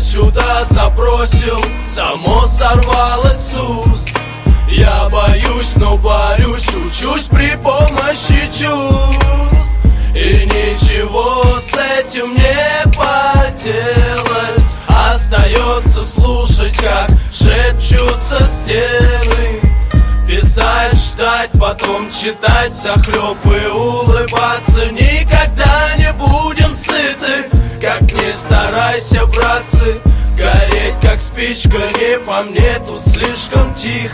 сюда забросил, само сорвалось с уст. Я боюсь, но борюсь, учусь при помощи чувств. И ничего с этим не поделать. Остается слушать, как шепчутся стены. Писать, ждать, потом читать взахлеб и улыбаться. Никогда не будем сыты, как ни старайся, братцы. Гореть, как спичка, не по мне, тут слишком тихо.